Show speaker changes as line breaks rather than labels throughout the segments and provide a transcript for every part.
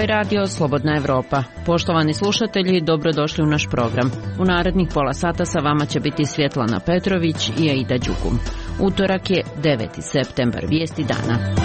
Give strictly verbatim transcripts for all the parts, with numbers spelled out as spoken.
je radio Slobodna Evropa. Poštovani slušatelji, dobrodošli u naš program. U narednih pola sata sa vama će biti Svjetlana Petrović i Aida Đugum. Utorak je deveti septembar, vijesti dana.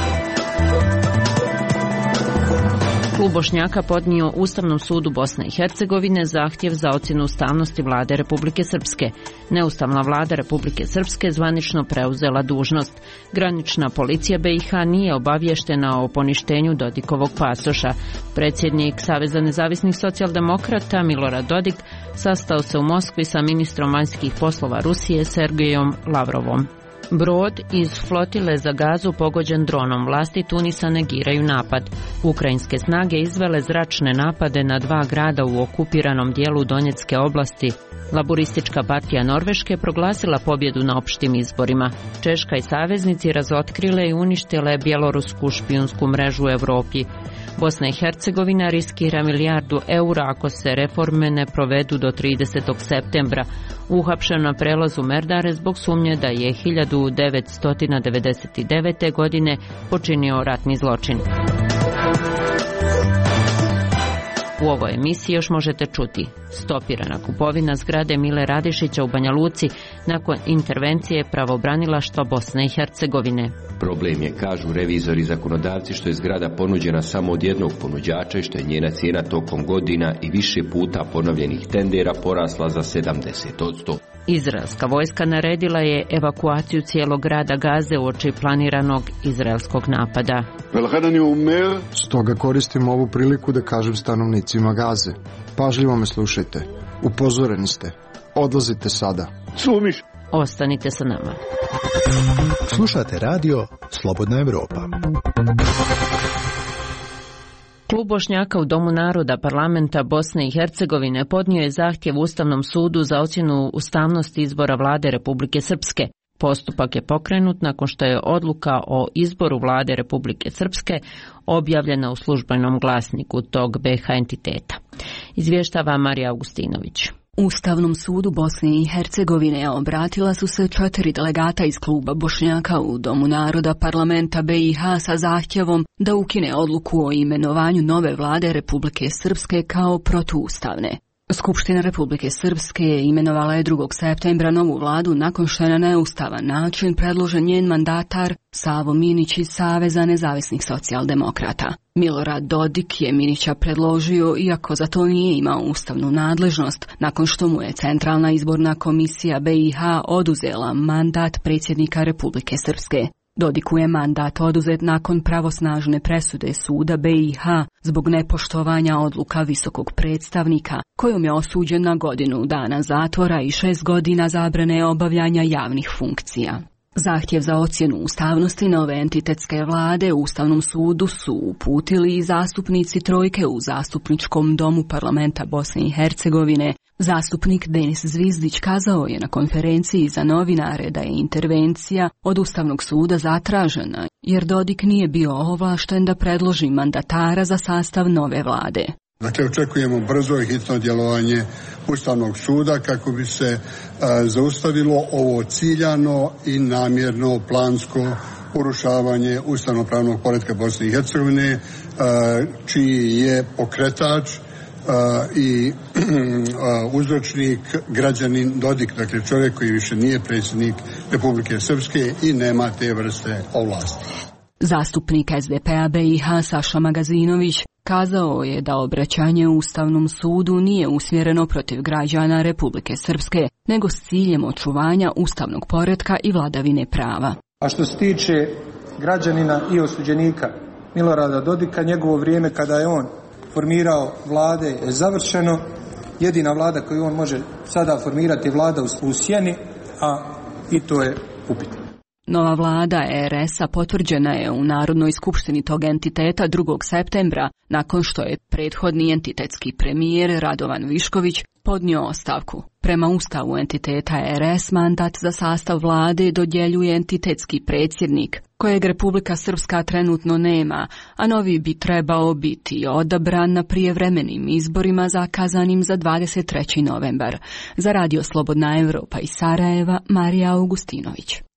Klub Bošnjaka podnio Ustavnom sudu Bosne i Hercegovine zahtjev za ocjenu ustavnosti vlade Republike Srpske. Neustavna vlada Republike Srpske zvanično preuzela dužnost. Granična policija B i H nije obavještena o poništenju Dodikovog pasoša. Predsjednik Saveza nezavisnih socijaldemokrata Milorad Dodik sastao se u Moskvi sa ministrom vanjskih poslova Rusije Sergejom Lavrovom. Brod iz flotile za Gazu pogođen dronom. Vlasti Tunisa negiraju napad. Ukrajinske snage izvele zračne napade na dva grada u okupiranom dijelu Donjecke oblasti. Laburistička partija Norveške proglasila pobjedu na opštim izborima. Češka i saveznici razotkrile i uništile bjelorusku špijunsku mrežu u Europi. Bosna i Hercegovina riskira milijardu eura ako se reforme ne provedu do tridesetog septembra. Uhapšen na prelazu Merdare zbog sumnje da je hiljadu devetsto devedeset devete. godine počinio ratni zločin. U ovoj emisiji još možete čuti: stopirana kupovina zgrade Mile Radišića u Banja Luci nakon intervencije pravobranilaštva Bosne i Hercegovine.
Problem je, kažu revizori i zakonodavci, što je zgrada ponuđena samo od jednog ponuđača i što je njena cijena tokom godina i više puta ponovljenih tendera porasla za sedamdeset posto.
Izraelska vojska naredila je evakuaciju cijelog grada Gaze uoči planiranog izraelskog napada.
Stoga koristim ovu priliku da kažem stanovnicima Gaze: pažljivo me slušajte, upozoreni ste, odlazite sada.
Sumiš.
Ostanite sa nama.
Slušate radio Slobodna Evropa.
Klub Bošnjaka u Domu naroda parlamenta Bosne i Hercegovine podnio je zahtjev Ustavnom sudu za ocjenu ustavnosti izbora vlade Republike Srpske. Postupak je pokrenut nakon što je odluka o izboru vlade Republike Srpske objavljena u službenom glasniku tog B H entiteta. Izvještava Marija Augustinović.
Ustavnom sudu Bosne i Hercegovine obratila su se četiri delegata iz kluba Bošnjaka u Domu naroda parlamenta B i H sa zahtjevom da ukine odluku o imenovanju nove vlade Republike Srpske kao protuustavne. Skupština Republike Srpske je imenovala je drugog septembra novu vladu nakon što je na neustavan način predložen njen mandatar Savo Minić iz Saveza nezavisnih socijaldemokrata. Milorad Dodik je Minića predložio iako za to nije imao ustavnu nadležnost, nakon što mu je Centralna izborna komisija B i H oduzela mandat predsjednika Republike Srpske. Dodiku je mandat oduzet nakon pravosnažne presude suda B i H zbog nepoštovanja odluka visokog predstavnika, kojom je osuđen na godinu dana zatvora i šest godina zabrane obavljanja javnih funkcija. Zahtjev za ocjenu ustavnosti nove entitetske vlade Ustavnom sudu su uputili i zastupnici trojke u Zastupničkom domu parlamenta Bosne i Hercegovine. Zastupnik Denis Zvizdić kazao je na konferenciji za novinare da je intervencija od Ustavnog suda zatražena, jer Dodik nije bio ovlašten da predloži mandatara za sastav nove vlade.
Dakle, očekujemo brzo i hitno djelovanje Ustavnog suda kako bi se a, zaustavilo ovo ciljano i namjerno plansko urušavanje ustavnopravnog poretka Bosne i Hercegovine, a, čiji je pokretač a, i a, uzročnik građanin Dodik, dakle čovjek koji više nije predsjednik Republike Srpske i nema te vrste ovlasti.
Zastupnik S D P-a B i H Saša Magazinović kazao je da obraćanje Ustavnom sudu nije usmjereno protiv građana Republike Srpske, nego s ciljem očuvanja ustavnog poretka i vladavine prava.
A što se tiče građanina i osuđenika Milorada Dodika, njegovo vrijeme kada je on formirao vlade je završeno. Jedina vlada koju on može sada formirati je vlada u sjeni, a i to je upitno.
Nova vlada R S-a potvrđena je u Narodnoj skupštini tog entiteta drugog septembra, nakon što je prethodni entitetski premijer Radovan Višković podnio ostavku. Prema ustavu entiteta R S mandat za sastav vlade dodjeljuje entitetski predsjednik, kojeg Republika Srpska trenutno nema, a novi bi trebao biti odabran na prijevremenim izborima zakazanim za dvadeset treći novembar. Za radio Slobodna Evropa iz Sarajeva, Marija Augustinović.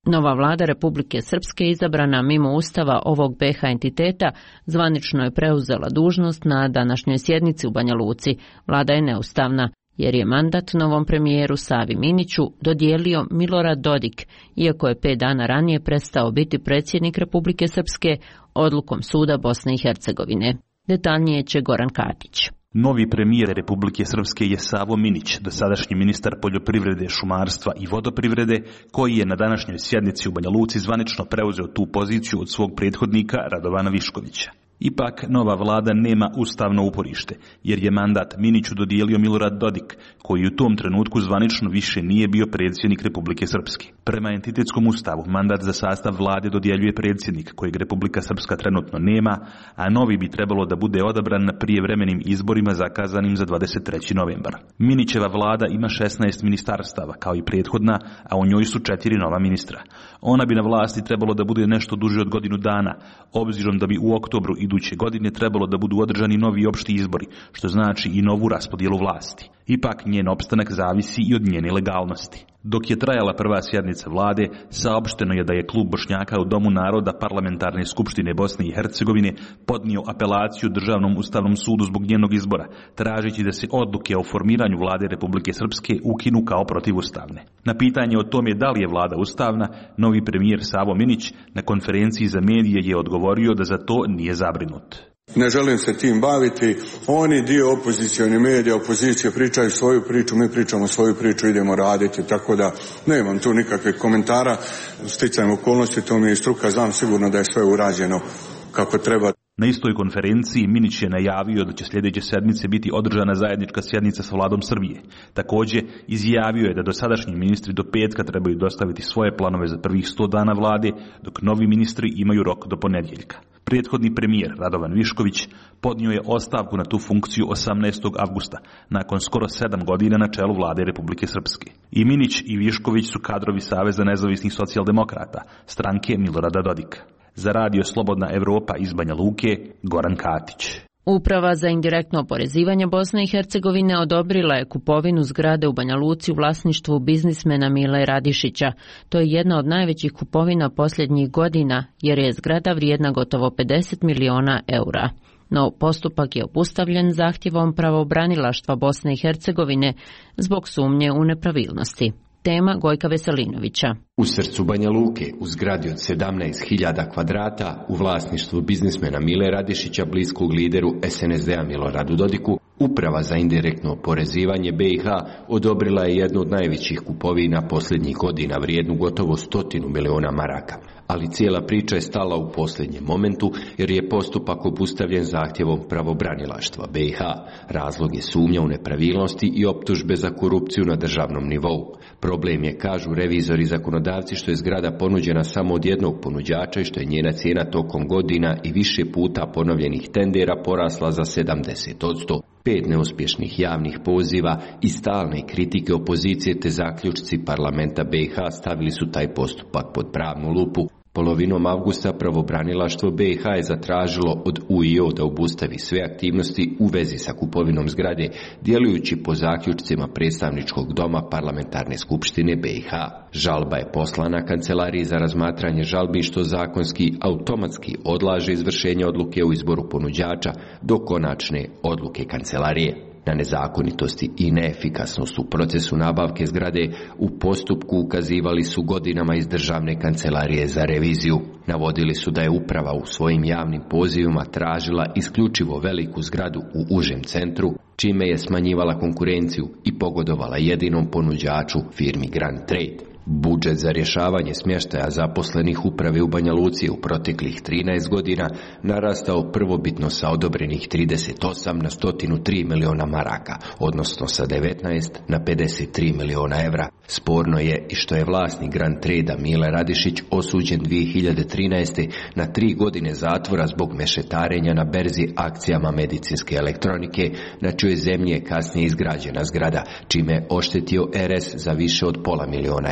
Nova vlada Republike Srpske, izabrana mimo ustava ovog be ha entiteta, zvanično je preuzela dužnost na današnjoj sjednici u Banja Luci. Vlada je neustavna, jer je mandat novom premijeru Savi Miniću dodijelio Milorad Dodik, iako je pet dana ranije prestao biti predsjednik Republike Srpske odlukom suda Bosne i Hercegovine. Detaljnije će Goran Katić.
Novi premijer Republike Srpske je Savo Minić, dosadašnji ministar poljoprivrede, šumarstva i vodoprivrede, koji je na današnjoj sjednici u Banja Luci zvanično preuzeo tu poziciju od svog prethodnika Radovana Viškovića. Ipak, nova vlada nema ustavno uporište, jer je mandat Miniću dodijelio Milorad Dodik, koji u tom trenutku zvanično više nije bio predsjednik Republike Srpske. Prema entitetskom ustavu, mandat za sastav vlade dodjeljuje predsjednik, kojeg Republika Srpska trenutno nema, a novi bi trebalo da bude odabran na prijevremenim izborima zakazanim za dvadeset treći novembar. Minićeva vlada ima šesnaest ministarstava, kao i prethodna, a u njoj su četiri nova ministra. Ona bi na vlasti trebalo da bude nešto duže od godinu dana, obzirom da bi u oktobru iduće godine trebalo da budu održani novi opšti izbori, što znači i novu raspodjelu vlasti. Ipak njen opstanak zavisi i od njene legalnosti. Dok je trajala prva sjednica vlade, saopšteno je da je klub Bošnjaka u Domu naroda Parlamentarne skupštine Bosne i Hercegovine podnio apelaciju Državnom ustavnom sudu zbog njenog izbora, tražeći da se odluke o formiranju vlade Republike Srpske ukinu kao protivustavne. Na pitanje o tome da li je vlada ustavna, novi premijer Savo Minić na konferenciji za medije je odgovorio da za to nije zabrinut.
Ne želim se tim baviti. Oni dio opozicijoni medija, opozicije pričaju svoju priču, mi pričamo svoju priču, idemo raditi, tako da nemam tu nikakvih komentara. Sticajem okolnosti, to mi je struka, znam sigurno da je sve urađeno kako treba.
Na istoj konferenciji Minić je najavio da će sljedeće sedmice biti održana zajednička sjednica sa vladom Srbije. Također, izjavio je da dosadašnji ministri do petka trebaju dostaviti svoje planove za prvih sto dana vlade, dok novi ministri imaju rok do ponedjeljka. Prethodni premijer Radovan Višković podnio je ostavku na tu funkciju osamnaestog avgusta, nakon skoro sedam godina na čelu vlade Republike Srpske. I Minić i Višković su kadrovi Saveza nezavisnih socijaldemokrata, stranke Milorada Dodika. Za radio Slobodna Evropa iz Banja Luke, Goran Katić.
Uprava za indirektno oporezivanje Bosne i Hercegovine odobrila je kupovinu zgrade u Banja Luci u vlasništvu biznismena Mile Radišića. To je jedna od najvećih kupovina posljednjih godina, jer je zgrada vrijedna gotovo pedeset miliona eura. No postupak je obustavljen zahtjevom pravobranilaštva Bosne i Hercegovine zbog sumnje u nepravilnosti. Tema Gojka Veselinovića.
U srcu Banja Luke, u zgradi od sedamnaest hiljada kvadrata, u vlasništvu biznismena Mile Radišića, bliskog lideru es en es de a Miloradu Dodiku, Uprava za indirektno oporezivanje be i ha odobrila je jednu od najvećih kupovina posljednjih godina, vrijednu gotovo stotinu miliona maraka. Ali cijela priča je stala u posljednjem momentu jer je postupak obustavljen zahtjevom pravobranilaštva be i ha. Razlog je sumnja u nepravilnosti i optužbe za korupciju na državnom nivou. Problem je, kažu revizori zakonodavci, što je zgrada ponuđena samo od jednog ponuđača i što je njena cijena tokom godina i više puta ponovljenih tendera porasla za sedamdeset posto. Pet neuspješnih javnih poziva i stalne kritike opozicije te zaključci parlamenta be i ha stavili su taj postupak pod pravnu lupu. Polovinom avgusta pravobranilaštvo be i ha je zatražilo od u i o da obustavi sve aktivnosti u vezi sa kupovinom zgrade, djelujući po zaključcima predstavničkog doma parlamentarne skupštine be i ha. Žalba je poslana kancelariji za razmatranje žalbi, što zakonski automatski odlaže izvršenje odluke o izboru ponuđača do konačne odluke kancelarije. Na nezakonitosti i neefikasnost u procesu nabavke zgrade u postupku ukazivali su godinama iz Državne kancelarije za reviziju. Navodili su da je uprava u svojim javnim pozivima tražila isključivo veliku zgradu u užem centru, čime je smanjivala konkurenciju i pogodovala jedinom ponuđaču, firmi Grand Trade. Budžet za rješavanje smještaja zaposlenih uprave u Banja Luci u proteklih trinaest godina narastao prvobitno sa odobrenih trideset osam na sto tri miliona maraka, odnosno sa devetnaest na pedeset tri miliona evra. Sporno je i što je vlasnik Grand Trade-a Mile Radišić osuđen dvije hiljade trinaeste. na tri godine zatvora zbog mešetarenja na berzi akcijama medicinske elektronike, na čijoj zemlji je kasnije izgrađena zgrada, čime je oštetio er es za više od pola miliona evra.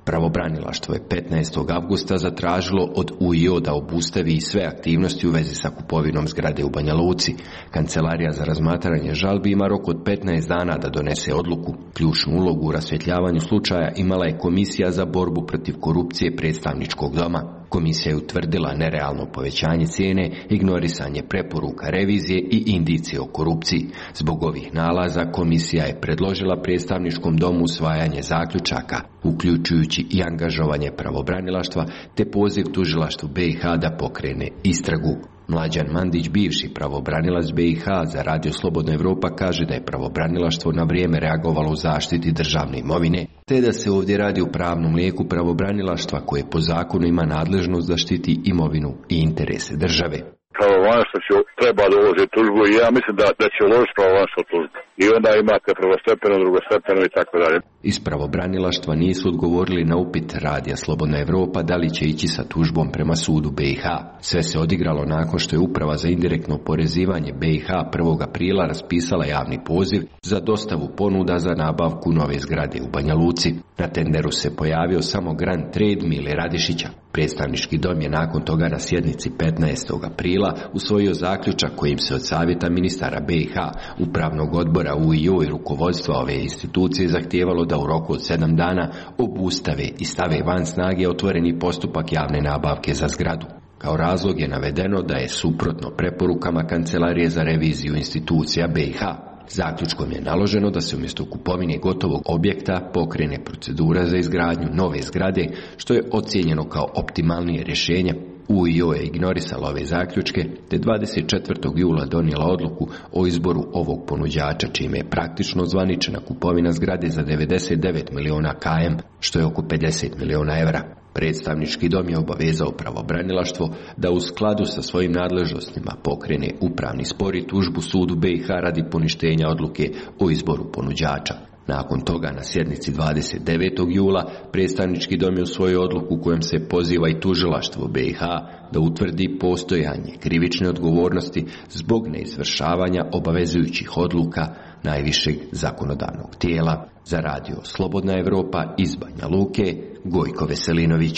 Pravobranilaštvo je petnaestog avgusta zatražilo od U I O da obustavi sve aktivnosti u vezi sa kupovinom zgrade u Banja Luci. Kancelarija za razmatranje žalbi ima rok od petnaest dana da donese odluku. Ključnu ulogu u rasvjetljavanju slučaja imala je Komisija za borbu protiv korupcije predstavničkog doma. Komisija je utvrdila nerealno povećanje cijene, ignorisanje preporuka revizije i indicije o korupciji. Zbog ovih nalaza komisija je predložila predstavničkom domu usvajanje zaključaka, uključujući i angažovanje pravobranilaštva te poziv tužilaštvu B i H da pokrene istragu. Mlađan Mandić, bivši pravobranilac B i H za Radio Slobodna Evropa, kaže da je pravobranilaštvo na vrijeme reagovalo u zaštiti državne imovine, te da se ovdje radi o pravnom lijeku pravobranilaštva koje po zakonu ima nadležnost zaštiti imovinu i interese države.
Pravobranilaštvo će treba da uloži tužbu i ja mislim da, da će uložiti pravobranilaštvo tužbu. I onda imate prvostepeno, drugostepeno i tako dalje.
Iz pravobranilaštva nisu odgovorili na upit Radija Slobodna Evropa da li će ići sa tužbom prema sudu B i H. Sve se odigralo nakon što je Uprava za indirektno oporezivanje B i H prvog aprila raspisala javni poziv za dostavu ponuda za nabavku nove zgrade u Banja Luci. Na tenderu se pojavio samo Grand Trade Mile Radišića. Predstavnički dom je nakon toga na sjednici petnaestog aprila usvojio zaključak kojim se od savjeta ministara B i H, upravnog odbora U I O i rukovodstva ove institucije zahtijevalo da u roku od sedam dana obustave i stave van snage otvoreni postupak javne nabavke za zgradu. Kao razlog je navedeno da je suprotno preporukama Kancelarije za reviziju institucija B i H. Zaključkom je naloženo da se umjesto kupovine gotovog objekta pokrene procedura za izgradnju nove zgrade, što je ocijenjeno kao optimalnije rješenje. U I O je ignorisala ove zaključke, te dvadeset četvrtog jula donijela odluku o izboru ovog ponuđača, čime je praktično zvaničena kupovina zgrade za devedeset devet miliona K M, što je oko pedeset miliona evra. Predstavnički dom je obavezao pravobranilaštvo da u skladu sa svojim nadležnostima pokrene upravni spor i tužbu sudu B i H radi poništenja odluke o izboru ponuđača. Nakon toga na sjednici dvadeset devetog jula predstavnički dom je usvojio odluku kojom se poziva i tužilaštvo B i H da utvrdi postojanje krivične odgovornosti zbog neizvršavanja obavezujućih odluka najvišeg zakonodavnog tijela. Za Radio Slobodna Evropa iz Banja Luke, Gojko Veselinović.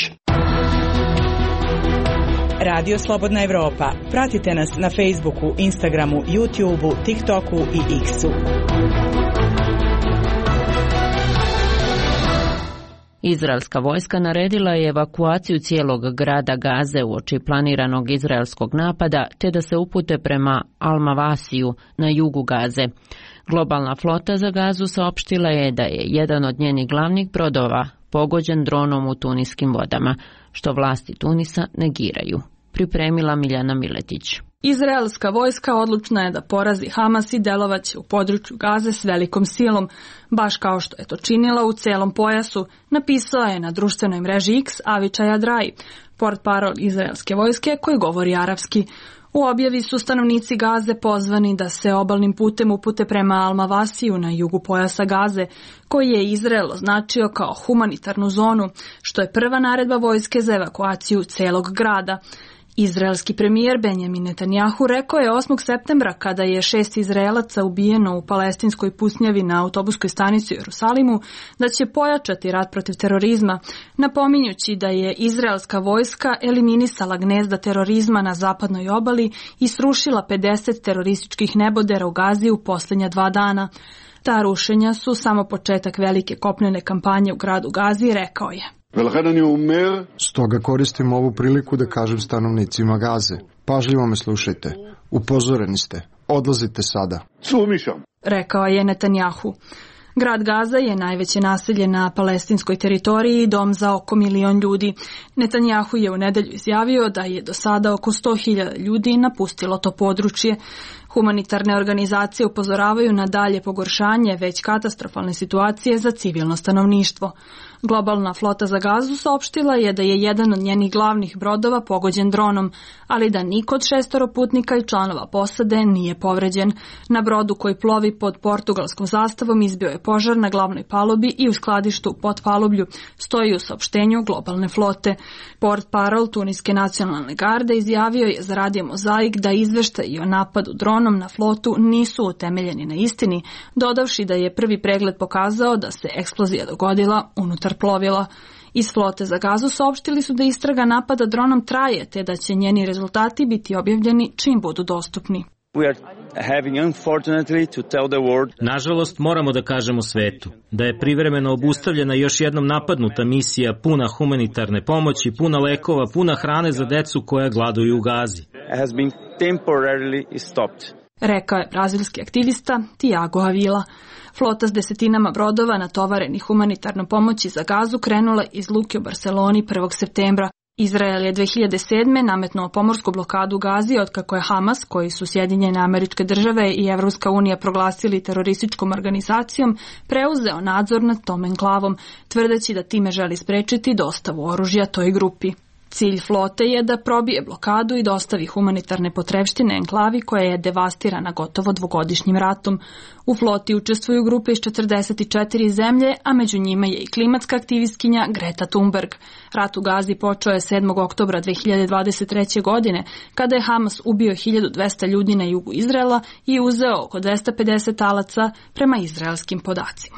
Radio Slobodna Evropa. Pratite nas na Facebooku, Instagramu, YouTubeu, TikToku i X-u.
Izraelska vojska naredila je evakuaciju cijelog grada Gaze uoči planiranog izraelskog napada, te da se upute prema Al-Mawasiju na jugu Gaze. Globalna flota za Gazu saopštila je da je jedan od njenih glavnih brodova pogođen dronom u tuniskim vodama, što vlasti Tunisa negiraju. Pripremila Miljana Miletić.
Izraelska vojska odlučna je da porazi Hamas i delovaće u području Gaze s velikom silom, baš kao što je to činila u celom pojasu, napisala je na društvenoj mreži X Avičaj Adraji, portparol izraelske vojske koji govori arapski. U objavi su stanovnici Gaze pozvani da se obalnim putem upute prema Al-Mawasiju na jugu pojasa Gaze, koji je Izrael označio kao humanitarnu zonu, što je prva naredba vojske za evakuaciju celog grada. Izraelski premijer Benjamin Netanjahu rekao je osmog septembra, kada je šest Izraelaca ubijeno u palestinskoj pustinjavi na autobuskoj stanici u Jerusalimu, da će pojačati rat protiv terorizma, napominjući da je izraelska vojska eliminisala gnezda terorizma na zapadnoj obali i srušila pedeset terorističkih nebodera u Gazi u posljednja dva dana. Ta rušenja su samo početak velike kopnene kampanje u gradu Gazi, rekao je.
Stoga koristim ovu priliku da kažem stanovnicima Gaze. Pažljivo me slušajte. Upozoreni ste. Odlazite sada.
Rekao je Netanjahu. Grad Gaza je najveće naselje na palestinskoj teritoriji i dom za oko milion ljudi. Netanjahu je u nedelju izjavio da je do sada oko sto hiljada ljudi napustilo to područje. Humanitarne organizacije upozoravaju na dalje pogoršanje već katastrofalne situacije za civilno stanovništvo. Globalna flota za Gazu saopštila je da je jedan od njenih glavnih brodova pogođen dronom, ali da niko od šestoro putnika i članova posade nije povređen. Na brodu koji plovi pod portugalskom zastavom izbio je požar na glavnoj palubi i u skladištu u potpalublju, stoji u saopštenju globalne flote. Portparol Tuniske nacionalne garde izjavio je za Radio Mozaik da izveštaji o napadu dronom na flotu nisu utemeljeni na istini, dodavši da je prvi pregled pokazao da se eksplozija dogodila unutar plovila. Iz flote za Gazu saopštili su da istraga napada dronom traje, te da će njeni rezultati biti objavljeni čim budu dostupni.
Nažalost, moramo da kažemo svetu da je privremeno obustavljena još jednom napadnuta misija puna humanitarne pomoći, puna lekova, puna hrane za decu koja gladuju u Gazi.
Rekao je brazilski aktivista Tiago Avila. Flota s desetinama brodova natovarenih humanitarnom pomoći za Gazu krenula iz luke u Barseloni prvog septembra. Izrael je dve hiljade sedme nametnuo pomorsku blokadu Gazi otkako je Hamas, koji su Sjedinjene Američke Države i Evropska unija proglasili terorističkom organizacijom, preuzeo nadzor nad tom enklavom, tvrdeći da time želi sprečiti dostavu oružja toj grupi. Cilj flote je da probije blokadu i dostavi humanitarne potrepštine enklavi koja je devastirana gotovo dvogodišnjim ratom. U floti učestvuju grupe iz četrdeset četiri zemlje, a među njima je i klimatska aktivistkinja Greta Thunberg. Rat u Gazi počeo je sedmog oktobra dve hiljade dvadeset treće. godine, kada je Hamas ubio hiljadu dvesta ljudi na jugu Izraela i uzeo oko dvesta pedeset talaca prema izraelskim podacima.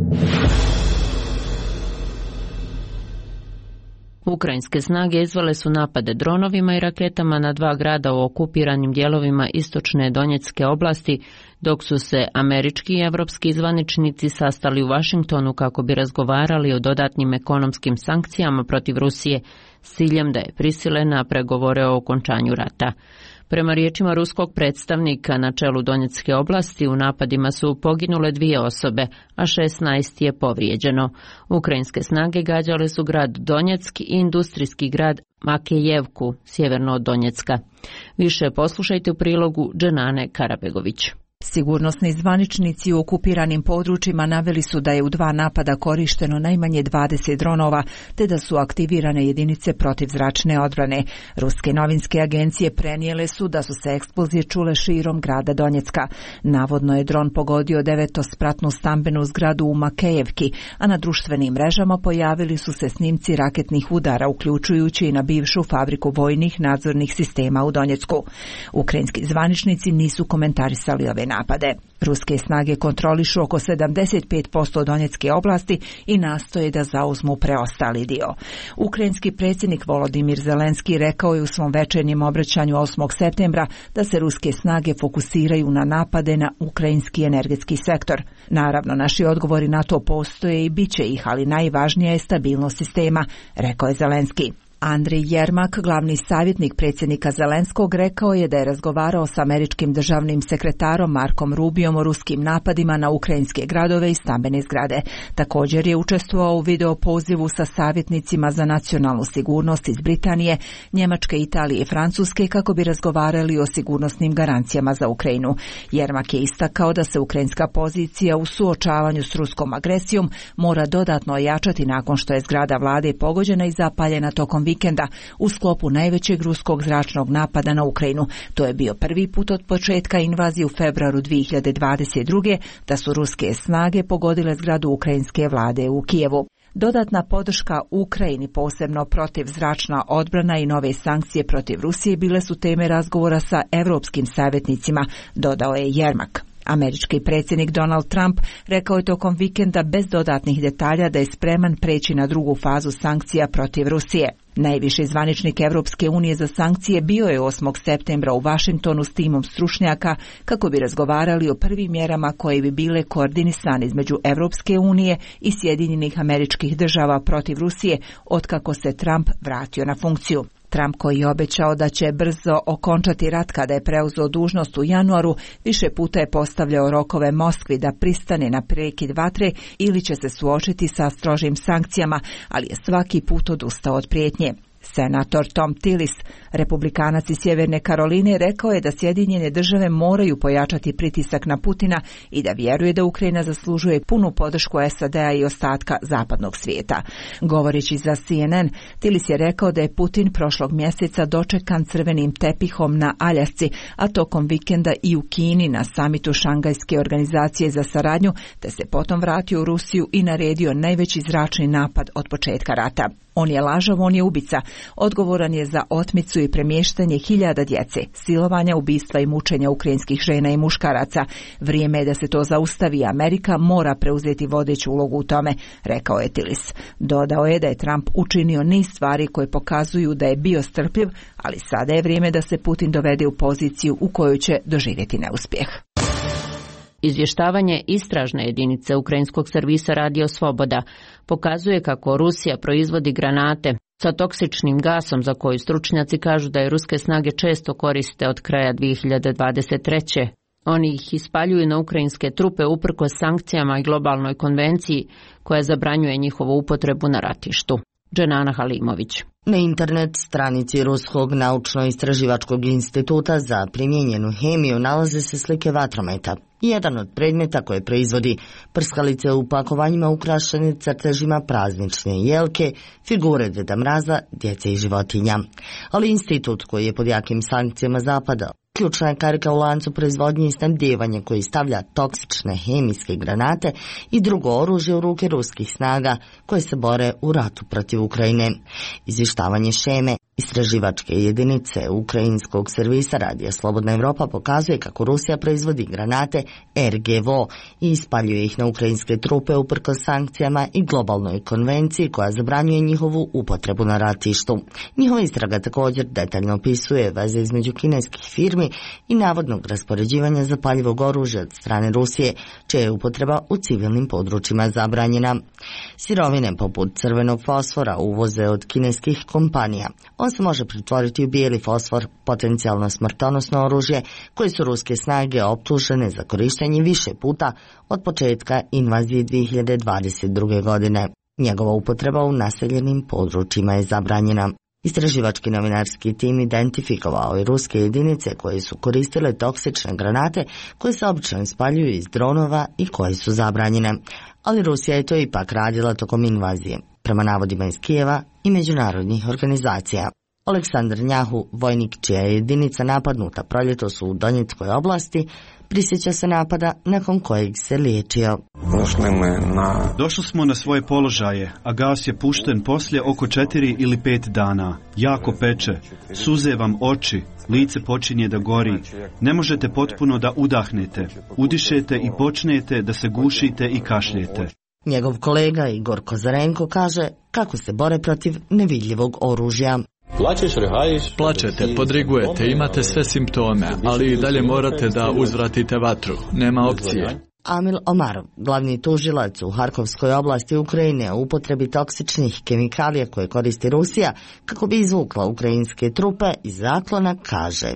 Ukrajinske snage izvele su napade dronovima i raketama na dva grada u okupiranim dijelovima istočne Donjecke oblasti, dok su se američki i evropski zvaničnici sastali u Vašingtonu kako bi razgovarali o dodatnim ekonomskim sankcijama protiv Rusije s ciljem da je prisile na pregovore o okončanju rata. Prema riječima ruskog predstavnika na čelu Donjecke oblasti, u napadima su poginule dvije osobe, a šesnaest je povrijeđeno. Ukrajinske snage gađale su grad Donjeck i industrijski grad Makejevku, sjeverno od Donjecka. Više poslušajte u prilogu Dženane Karabegović.
Sigurnosni zvaničnici u okupiranim područjima naveli su da je u dva napada korišteno najmanje dvadeset dronova, te da su aktivirane jedinice protivzračne odbrane. Ruske novinske agencije prenijele su da su se eksplozije čule širom grada Donjecka. Navodno je dron pogodio devetospratnu stambenu zgradu u Makejevki, a na društvenim mrežama pojavili su se snimci raketnih udara, uključujući i na bivšu fabriku vojnih nadzornih sistema u Donjecku. Ukrajinski zvaničnici nisu komentarisali ove napade. Ruske snage kontrolišu oko sedamdeset pet posto Donjecke oblasti i nastoje da zauzmu preostali dio. Ukrajinski predsjednik Volodimir Zelenski rekao je u svom večernjem obraćanju osmog septembra da se ruske snage fokusiraju na napade na ukrajinski energetski sektor. Naravno, naši odgovori na to postoje i bit će ih, ali najvažnija je stabilnost sistema, rekao je Zelenski. Andrej Jermak, glavni savjetnik predsjednika Zelenskog, rekao je da je razgovarao s američkim državnim sekretarom Markom Rubiom o ruskim napadima na ukrajinske gradove i stambene zgrade. Također je učestvovao u video pozivu sa savjetnicima za nacionalnu sigurnost iz Britanije, Njemačke, Italije i Francuske kako bi razgovarali o sigurnosnim garancijama za Ukrajinu. Jermak je istakao da se ukrajinska pozicija u suočavanju s ruskom agresijom mora dodatno ojačati nakon što je zgrada vlade pogođena i zapaljena tokom vikenda u sklopu najvećeg ruskog zračnog napada na Ukrajinu. To je bio prvi put od početka invazije u februaru dve hiljade dvadeset druge. da su ruske snage pogodile zgradu ukrajinske vlade u Kijevu. Dodatna podrška Ukrajini, posebno protivzračna odbrana i nove sankcije protiv Rusije bile su teme razgovora sa evropskim savjetnicima, dodao je Jermak. Američki predsjednik Donald Trump rekao je tokom vikenda bez dodatnih detalja da je spreman preći na drugu fazu sankcija protiv Rusije. Najviši zvaničnik Evropske unije za sankcije bio je osmog septembra u Vašingtonu s timom stručnjaka kako bi razgovarali o prvim mjerama koje bi bile koordinisane između Evropske unije i Sjedinjenih Američkih Država protiv Rusije otkako se Trump vratio na funkciju. Trump, koji je obećao da će brzo okončati rat kada je preuzeo dužnost u januaru, više puta je postavljao rokove Moskvi da pristane na prekid vatre ili će se suočiti sa strožim sankcijama, ali je svaki put odustao od prijetnje. Senator Tom Tillis, republikanac iz Sjeverne Karoline, rekao je da Sjedinjene Države moraju pojačati pritisak na Putina i da vjeruje da Ukrajina zaslužuje punu podršku S A D-a i ostatka zapadnog svijeta. Govoreći za C N N, Tillis je rekao da je Putin prošlog mjeseca dočekan crvenim tepihom na Aljasci, a tokom vikenda i u Kini na samitu Šangajske organizacije za saradnju, te se potom vratio u Rusiju i naredio najveći zračni napad od početka rata. On je lažov, on je ubica, Odgovoran je za otmicu i premještanje hiljada djece, silovanja, ubistva i mučenja ukrajinskih žena i muškaraca. Vrijeme je da se to zaustavi. Amerika mora preuzeti vodeću ulogu u tome, rekao je Tillis. Dodao je da je Trump učinio niz stvari koje pokazuju da je bio strpljiv, ali sada je vrijeme da se Putin dovede u poziciju u kojoj će doživjeti neuspjeh.
Izvještavanje istražne jedinice ukrajinskog servisa Radio Sloboda pokazuje kako Rusija proizvodi granate sa toksičnim gasom za koju stručnjaci kažu da je ruske snage često koriste od kraja dvije hiljade dvadeset treće. Oni ih ispaljuju na ukrajinske trupe uprkos sankcijama i globalnoj konvenciji koja zabranjuje njihovu upotrebu na ratištu. Dženana Halimović.
Na internet stranici Ruskog naučno-istraživačkog instituta za primijenjenu hemiju nalaze se slike vatrometa. Jedan od predmeta koje proizvodi prskalice u pakovanjima ukrašene crtežima praznične jelke, figure Deda Mraza, djece i životinja. Ali institut koji je pod jakim sankcijama Zapada, ključna je karika u lancu proizvodnje i snabdijevanja koji stavlja toksične hemijske granate i drugo oružje u ruke ruskih snaga koje se bore u ratu protiv Ukrajine. Izvještavanje šeme istraživačke jedinice ukrajinskog servisa Radija Slobodna Evropa pokazuje kako Rusija proizvodi granate R G V O i ispaljuje ih na ukrajinske trupe uprkos sankcijama i globalnoj konvenciji koja zabranjuje njihovu upotrebu na ratištu. Njihova istraga također detaljno opisuje veze između kineskih firmi i navodnog raspoređivanja zapaljivog oružja od strane Rusije, čija je upotreba u civilnim područjima zabranjena. Sirovine poput crvenog fosfora uvoze od kineskih kompanija. On se može pretvoriti u bijeli fosfor, potencijalno smrtonosno oružje, koje su ruske snage optužene za korištenje više puta od početka invazije dvije hiljade dvadeset druge. godine. Njegova upotreba u naseljenim područjima je zabranjena. Istraživački novinarski tim identifikovao je ruske jedinice koje su koristile toksične granate koje se obično ispaljuju iz dronova i koje su zabranjene. Ali Rusija je to ipak radila tokom invazije, prema navodima iz Kijeva i međunarodnih organizacija. Aleksandar Njahu, vojnik čija je jedinica napadnuta proljetos u Donjeckoj oblasti, prisjeća se napada nakon kojeg se liječio.
Došli smo na svoje položaje, a gas je pušten poslije oko četiri ili pet dana. Jako peče, suze vam oči, lice počinje da gori. Ne možete potpuno da udahnete, udišete i počnete da se gušite i kašljete.
Njegov kolega Igor Kozarenko kaže kako se bore protiv nevidljivog oružja.
Plačete, podrigujete, imate sve simptome, ali i dalje morate da uzvratite vatru. Nema opcije.
Amil Omarov, glavni tužilac u Harkovskoj oblasti Ukrajine o upotrebi toksičnih kemikalija koje koristi Rusija kako bi izvukla ukrajinske trupe iz zaklona, kaže: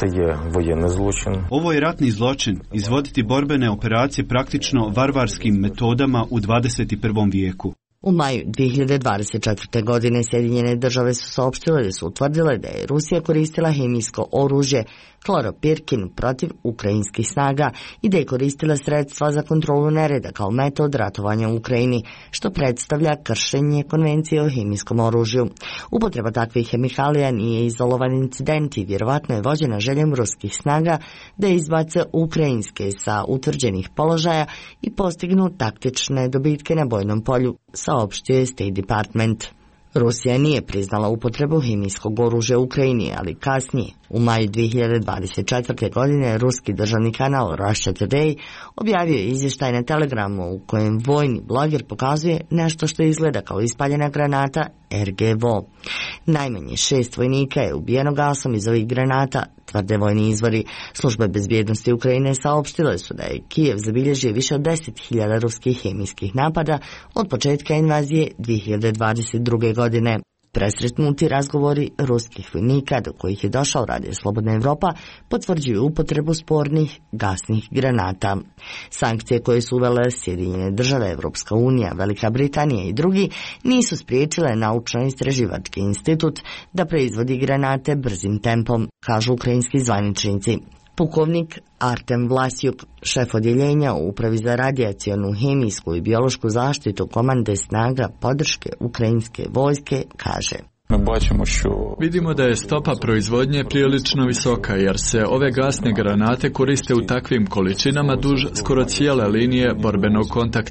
Ovo je ratni zločin, izvoditi borbene operacije praktično varvarskim metodama u dvadeset prvom vijeku.
U maju dvije hiljade dvadeset četvrte. godine Sjedinjene države su saopštile da su utvrdile da je Rusija koristila hemijsko oružje kloropirkin protiv ukrajinskih snaga i da je koristila sredstva za kontrolu nereda kao metod ratovanja u Ukrajini, što predstavlja kršenje konvencije o hemijskom oružju. Upotreba takvih hemikalija nije izolovan incident i vjerovatno je vođena željom ruskih snaga da izbace ukrajinske sa utvrđenih položaja i postignu taktične dobitke na bojnom polju, saopštio je State Department. Rusija nije priznala upotrebu hemijskog oružja u Ukrajini, ali kasnije, u maju dvije hiljade dvadeset četvrte. godine, ruski državni kanal Russia Today objavio je izvještaj na Telegramu u kojem vojni bloger pokazuje nešto što izgleda kao ispaljena granata R G V O. Najmanje šest vojnika je ubijeno gasom iz ovih granata, tvrde vojni izvori. Službe bezbjednosti Ukrajine saopštile su da je Kijev zabilježio više od deset hiljada ruskih hemijskih napada od početka invazije dvije hiljade dvadeset druge. godine. Presretnuti razgovori ruskih vojnika do kojih je došao Radio Slobodna Evropa potvrđuju upotrebu spornih gasnih granata. Sankcije koje su uvele Sjedinjene države, Evropska unija, Velika Britanija i drugi nisu spriječile naučno-istraživački institut da proizvodi granate brzim tempom, kažu ukrajinski zvaničnici. Pukovnik Artem Vlasjuk, šef odjeljenja u Upravi za radijacionu, hemijsku i biološku zaštitu komande snaga podrške ukrajinske vojske, kaže:
Vidimo da je stopa proizvodnje prilično visoka jer se ove gasne granate koriste u takvim količinama duž skoro cijele linije borbenog kontakta.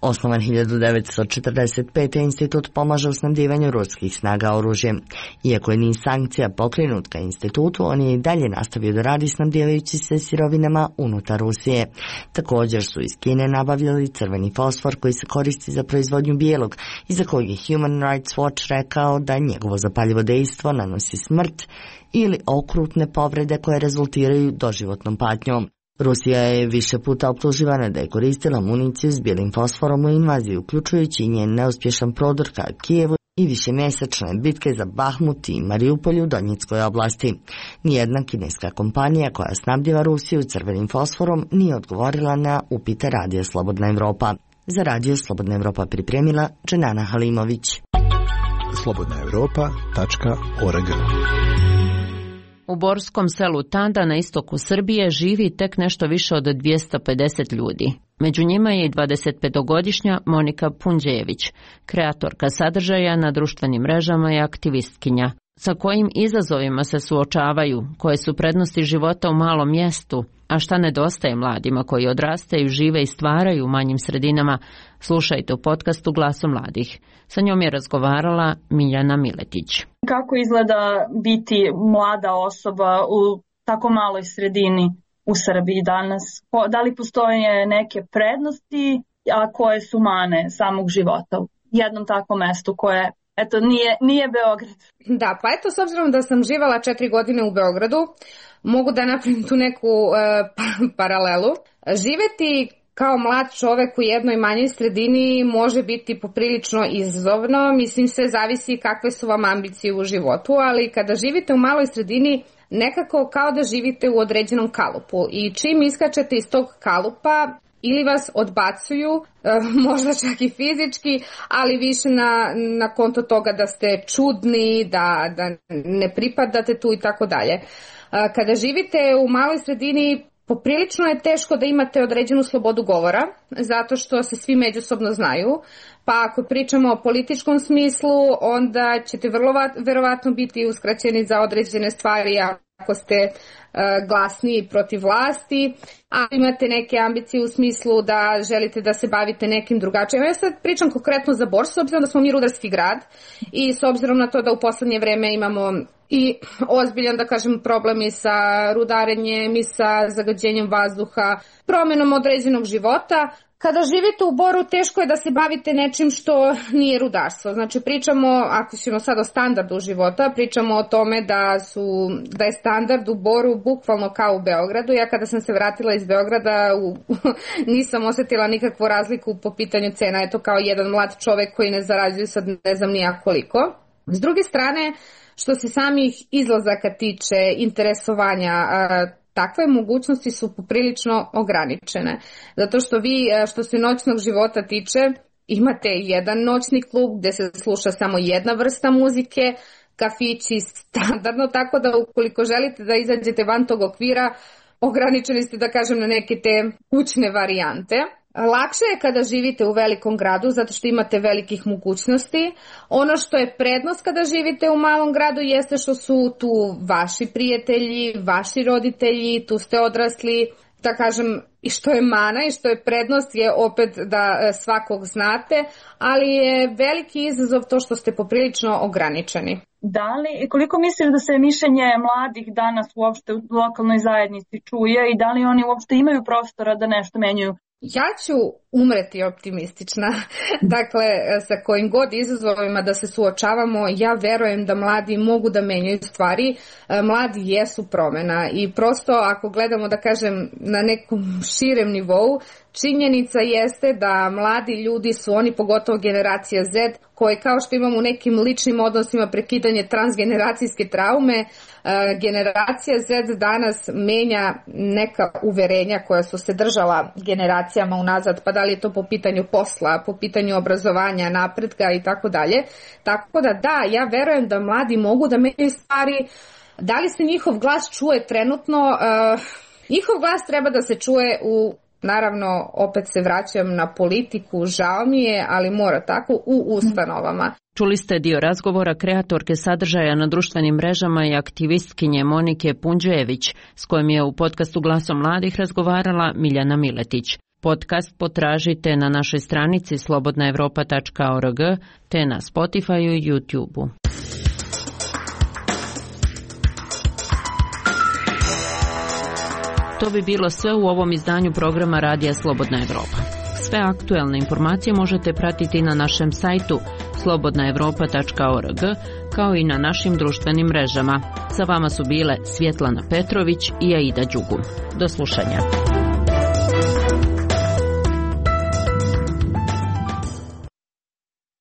Osnovan hiljadu devetsto četrdeset pete. institut pomaže u snabdijevanju ruskih snaga oružjem. Iako je niz sankcija pokrenut ka institutu, on je i dalje nastavio da radi snabdijevajući se sirovinama unutar Rusije. Također su iz Kine nabavljali crveni fosfor koji se koristi za proizvodnju bijelog i za kojeg je Human Rights Watch rekao da njegovo zapaljivo dejstvo nanosi smrt ili okrutne povrede koje rezultiraju doživotnom patnjom. Rusija je više puta optuživana da je koristila municiju s bijelim fosforom u invaziji, uključujući i njen neuspješan prodor ka Kijevu i višemjesečne bitke za Bahmut i Mariupolj u Donjeckoj oblasti. Nijedna kineska kompanija koja snabdjeva Rusiju crvenim fosforom nije odgovorila na upite Radija Slobodna Evropa. Za Radio Slobodna Evropa pripremila Dženana Halimović.
slobodna evropa tačka org.
U borskom selu Tanda na istoku Srbije živi tek nešto više od dvjesto pedeset ljudi. Među njima je i dvadesetpetogodišnja Monika Punđević, kreatorka sadržaja na društvenim mrežama i aktivistkinja. Sa kojim izazovima se suočavaju, koje su prednosti života u malom mjestu, a šta nedostaje mladima koji odrastaju, žive i stvaraju u manjim sredinama, slušajte u podcastu Glasu mladih. Sa njom je razgovarala Miljana Miletić.
Kako izgleda biti mlada osoba u tako maloj sredini u Srbiji danas? Da li postoje neke prednosti, a koje su mane samog života u jednom takvom mestu koje, eto, nije, nije Beograd?
Da, pa eto, s obzirom da sam živala četiri godine u Beogradu, mogu da napravim tu neku e, paralelu. Živeti kao mlad čovek u jednoj manjoj sredini može biti poprilično izazovno, mislim sve zavisi kakve su vam ambicije u životu, ali kada živite u maloj sredini nekako kao da živite u određenom kalupu i čim iskačete iz tog kalupa ili vas odbacuju, možda čak i fizički, ali više na, na konto toga da ste čudni, da, da ne pripadate tu i tako dalje. Kada živite u maloj sredini, poprilično je teško da imate određenu slobodu govora, zato što se svi međusobno znaju, pa ako pričamo o političkom smislu, onda ćete vrlo verovatno biti uskraćeni za određene stvari ako ste glasni protiv vlasti, a imate neke ambicije u smislu da želite da se bavite nekim drugačijim. Ja sad pričam konkretno za Bor, s obzirom da smo mi rudarski grad i s obzirom na to da u poslednje vreme imamo i ozbiljan, da kažem, problem i sa rudarenjem i sa zagađenjem vazduha, promjenom određenog života. Kada živite u Boru, teško je da se bavite nečim što nije rudarstvo. Znači pričamo, ako ćemo sad o standardu života, pričamo o tome da, su, da je standard u Boru bukvalno kao u Beogradu. Ja kada sam se vratila iz Beograda u, nisam osjetila nikakvu razliku po pitanju cena. Eto, kao jedan mlad čovek koji ne zarađuje sad ne znam nija koliko. S druge strane, što se samih izlazaka tiče, interesovanja, takve mogućnosti su poprilično ograničene. Zato što vi, što se noćnog života tiče, imate jedan noćni klub gdje se sluša samo jedna vrsta muzike, kafići standardno, tako da ukoliko želite da izađete van tog okvira, ograničeni ste, da kažem, na neke te kućne varijante. Lakše je kada živite u velikom gradu zato što imate velikih mogućnosti. Ono što je prednost kada živite u malom gradu jeste što su tu vaši prijatelji, vaši roditelji, tu ste odrasli, da kažem, i što je mana i što je prednost je opet da svakog znate, ali je veliki izazov to što ste poprilično ograničeni.
Da li, koliko misliš da se mišljenje mladih danas uopšte u lokalnoj zajednici čuje i da li oni uopšte imaju prostora da nešto menjaju?
Ja ću umreti optimistična. Dakle, sa kojim god izazovima da se suočavamo, ja verujem da mladi mogu da menjaju stvari. Mladi jesu promjena i prosto ako gledamo, da kažem, na nekom širem nivou, činjenica jeste da mladi ljudi su oni, pogotovo generacija Z, koje kao što imamo u nekim ličnim odnosima prekidanje transgeneracijske traume, generacija Z danas menja neka uverenja koja su se držala generacijama unazad, pa da li je to po pitanju posla, po pitanju obrazovanja, napretka i tako dalje. Tako da da, ja verujem da mladi mogu da menjaju stvari. Da li se njihov glas čuje trenutno? Uh, njihov glas treba da se čuje u, naravno, opet se vraćam na politiku, žao mi je, ali mora tako, u ustanovama.
Čuli ste dio razgovora kreatorke sadržaja na društvenim mrežama i aktivistkinje Monike Punđević, s kojom je u podcastu Glasom mladih razgovarala Miljana Miletić. Podcast potražite na našoj stranici slobodna evropa tačka org te na Spotify i YouTube-u. To bi bilo sve u ovom izdanju programa Radija Slobodna Evropa. Sve aktuelne informacije možete pratiti na našem sajtu slobodna evropa tačka org kao i na našim društvenim mrežama. Sa vama su bile Svjetlana Petrović i Aida Đugum. Do slušanja.